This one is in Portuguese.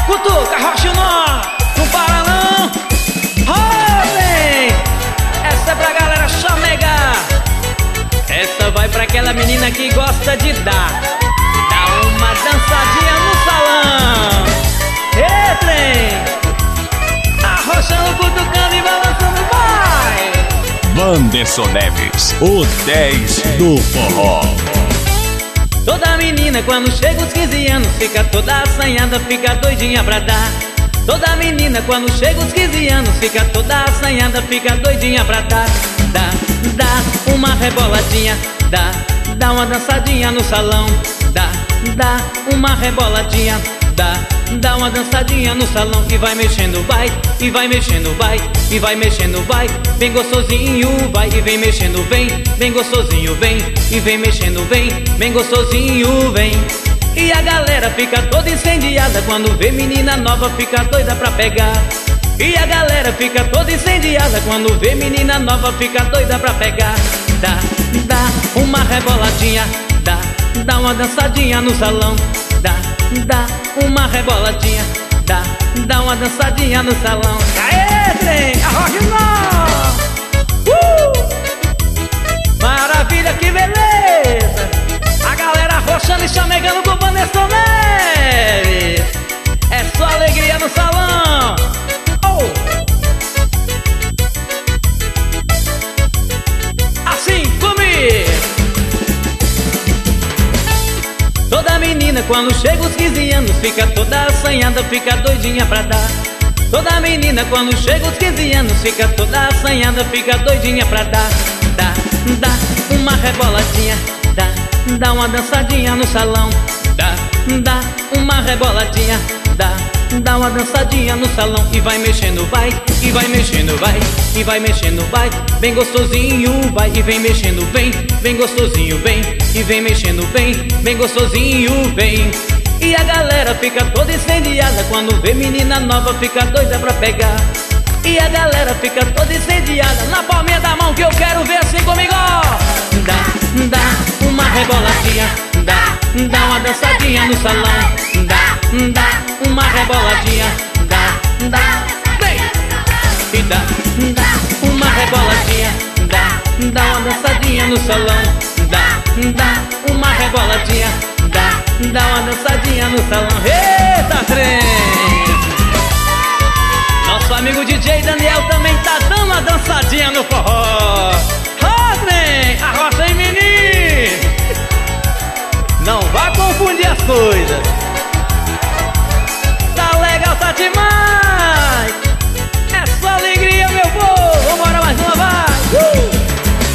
Cutuca, rocha o nó, não para não. Olhem, essa é pra galera chamegar. Essa vai pra aquela menina que gosta de dar uma dançadinha no salão. Ei, trem, arrochando, cutucando e balançando, vai. Wanderson Neves, o 10 do forró. Toda menina quando chega os 15 anos fica toda assanhada, fica doidinha pra dar. Toda menina quando chega os 15 anos fica toda assanhada, fica doidinha pra dar. Dá uma reboladinha, dá uma dançadinha no salão. Dá uma reboladinha, dá uma dançadinha no salão. E vai mexendo, vai, e vai mexendo, vai, e vai mexendo, vai. Bem gostosinho, vai, e vem mexendo, vem gostosinho, vem, e vem mexendo, vem gostosinho, vem. E a galera fica toda incendiada quando vê menina nova, fica doida pra pegar. E a galera fica toda incendiada quando vê menina nova, fica doida pra pegar. Dá uma reboladinha, dá uma dançadinha no salão. Dá uma reboladinha, dá uma dançadinha no salão. Aê, trem, arrocha o nó. Maravilha, que beleza. A galera arrochando e chamegando com o Wanderson Neves. É só alegria no salão. Assim comigo. Toda menina quando chega os 15 anos fica toda assanhada, fica doidinha pra dar. Toda menina quando chega os 15 anos fica toda assanhada, fica doidinha pra dar. Dá uma reboladinha, dá uma dançadinha no salão. Dá uma reboladinha, dá uma dançadinha no salão. E vai mexendo, vai, e vai mexendo, vai, e vai mexendo, vai. Bem gostosinho, vai, e vem mexendo, vem gostosinho, vem, e vem mexendo, bem gostosinho, vem. E a galera fica toda incendiada quando vê menina nova, fica doida pra pegar. E a galera fica toda incendiada na palminha da mão que eu quero ver assim comigo. Dá uma reboladinha, dá uma dançadinha no salão. Dá uma reboladinha, vem. E dá uma reboladinha, dá uma dançadinha no salão. Dá uma reboladinha, dá uma dançadinha no salão. Eita, trem! Nosso amigo DJ Daniel também tá dando uma dançadinha no forró. Ó, trem, arrocha aí, menino. Não vá confundir as coisas.